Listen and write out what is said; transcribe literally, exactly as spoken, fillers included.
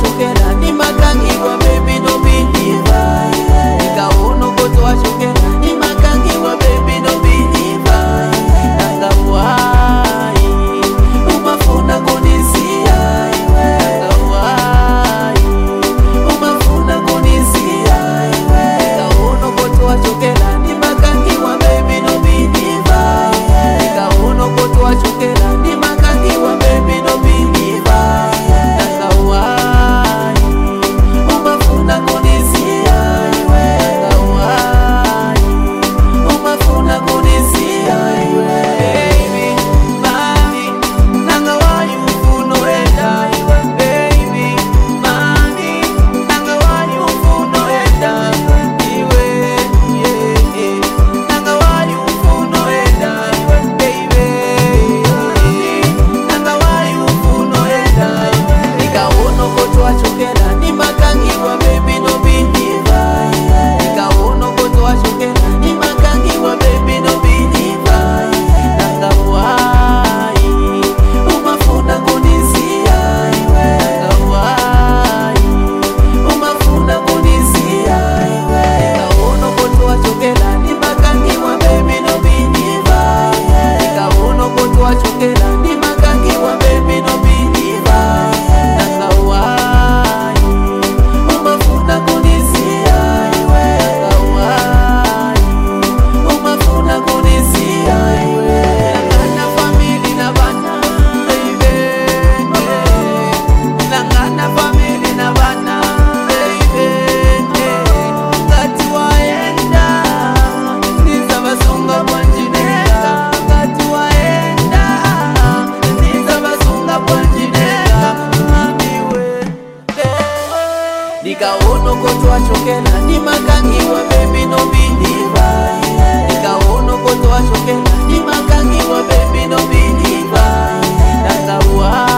wachokera ni makangi wa baby no believe. Nikaona koto wachokera ni makangi wa baby no believe. Nanga wai umafuna kunisia, nanga wai umafuna kunisia. Nikaona koto wachokera ni makangi wa baby no believe. Nikaona koto wachokera ni makangi wa baby no believe. Nanga wai umafuna kunisia, nanga wai umafuna kunisia. Baby, mami, nanga wai ufuna enda. Baby, mami, nanga wai ufuna enda. Iwe, yeah, yeah. Nanga wai ufuna enda. Baby, nanga wai ufuna enda. Nikaona koto wachokera ni makangi wa baby no believe. Nikaona koto wachokera ni makangi wa baby no believe. Nanga wai umafuna kunisia, nanga wai umafuna kunisia. Nikaona koto wachokera ni makangi wa baby no believe. Nikaona koto wachokera ni makangi wa baby no believe. Nanga wai umafuna kunisia, nanga wai umafuna kunisia. Nangana family na bana, baby. Nangana family na bana, baby. Ngati waenda nizabasunga kwanjineka, ngati waenda nizabasunga kwanjineka. Mamiwe, nikaona koto wachokera ni makangi wa baby no believe. Nikaona koto wachokera ni makangi wa baby no believe. Nanga wai